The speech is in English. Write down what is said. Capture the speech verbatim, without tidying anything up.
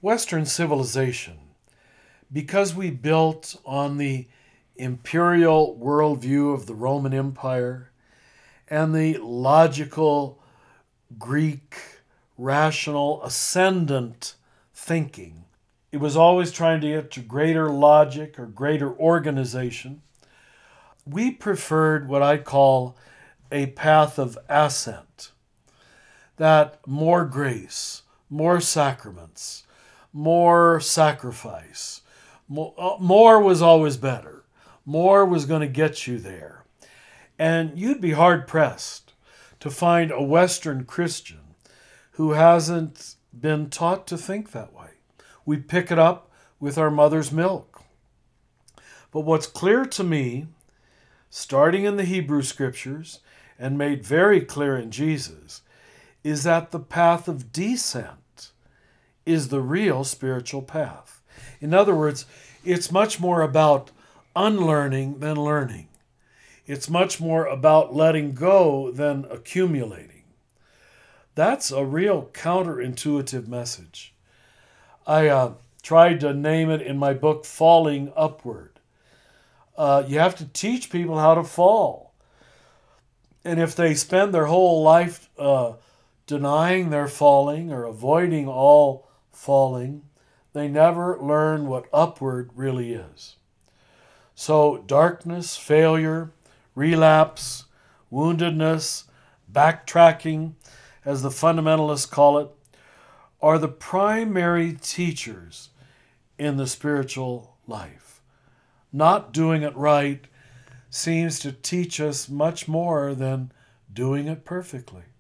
Western civilization, because we built on the imperial worldview of the Roman Empire and the logical Greek, rational, ascendant thinking, it was always trying to get to greater logic or greater organization. We preferred what I call a path of ascent, that more grace, more sacraments, more sacrifice, more, uh, more was always better. More was going to get you there. And you'd be hard pressed to find a Western Christian who hasn't been taught to think that way. We pick it up with our mother's milk. But what's clear to me, starting in the Hebrew Scriptures and made very clear in Jesus, is that the path of descent is the real spiritual path. In other words, it's much more about unlearning than learning. It's much more about letting go than accumulating. That's a real counterintuitive message. I uh, tried to name it in my book, Falling Upward. Uh, you have to teach people how to fall. And if they spend their whole life uh, denying their falling or avoiding all falling, they never learn what upward really is. So darkness, failure, relapse, woundedness, backtracking, as the fundamentalists call it, are the primary teachers in the spiritual life. Not doing it right seems to teach us much more than doing it perfectly.